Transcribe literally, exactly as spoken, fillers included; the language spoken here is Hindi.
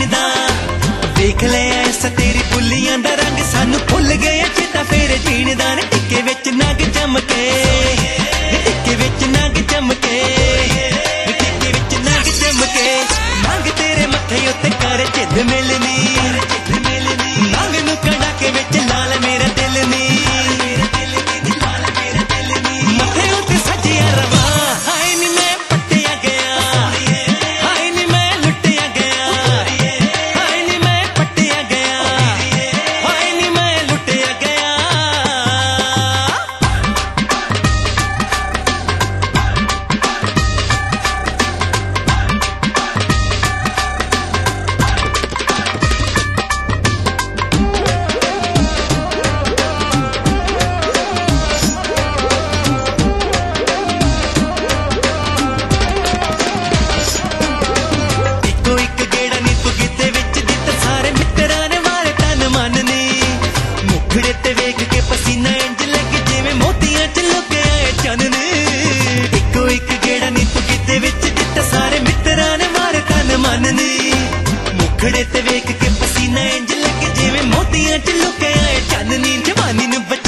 दा देख ले ऐसा तेरी पुलियां दा रंग सानू भुल गए चेता फेर जीण दा टिक्के विच नग चमके टिक्के विच नग चमके टिक्के विच नग चमके नग तेरे मथे उत्ते कर चिद मिलनी नग नू कड़ा के विच लाल मेरा दिल नी मथे उत्ते सजिया रवा हाय नी मैं पट्टिया गया हाय नी मैं लुटिया गया हाय नी मैं पट्टिया गया हाय नी मैं लुटिया गया। पसीना इंज लगे जिवें मोतियां च लुके आए चन्न इको एक गेड़ा नी तू किते विच दित्ता सारे मित्तरां ने मारे तन मन नी मुखड़े ते वेख के पसीना इंज लगे जिवें मोतियां च लुके आए चन्न नी जवानी नू